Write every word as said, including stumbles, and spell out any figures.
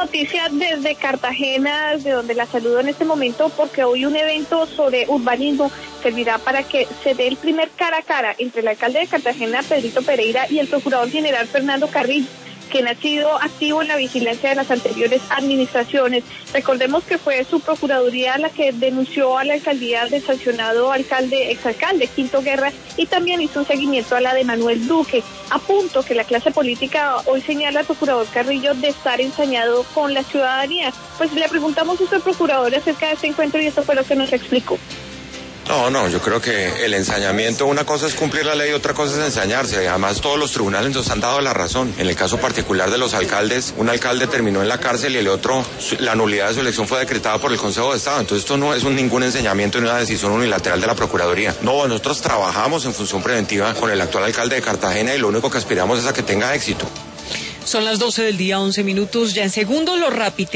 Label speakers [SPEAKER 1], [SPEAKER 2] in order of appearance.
[SPEAKER 1] noticia desde Cartagena, de donde la saludo en este momento, porque hoy un evento sobre urbanismo servirá para que se dé el primer cara a cara entre el alcalde de Cartagena, Pedrito Pereira, y el procurador general Fernando Carrillo, quien ha sido activo en la vigilancia de las anteriores administraciones. Recordemos que fue su procuraduría la que denunció a la alcaldía del sancionado alcalde, exalcalde Quinto Guerra, y también hizo un seguimiento a la de Manuel Duque. A punto que la clase política hoy señala al procurador Carrillo de estar ensañado con la ciudadanía. Pues le preguntamos a usted, procurador, acerca de este encuentro, y esto fue lo que nos explicó.
[SPEAKER 2] No, no, yo creo que el ensañamiento, una cosa es cumplir la ley, otra cosa es ensañarse. Además, todos los tribunales nos han dado la razón. En el caso particular de los alcaldes, un alcalde terminó en la cárcel y el otro, la nulidad de su elección fue decretada por el Consejo de Estado. Entonces, esto no es un, ningún ensañamiento ni una decisión unilateral de la Procuraduría. No, nosotros trabajamos en función preventiva con el actual alcalde de Cartagena y lo único que aspiramos es a que tenga éxito.
[SPEAKER 3] Son las doce del día, once minutos. Ya en segundos, los Rappi.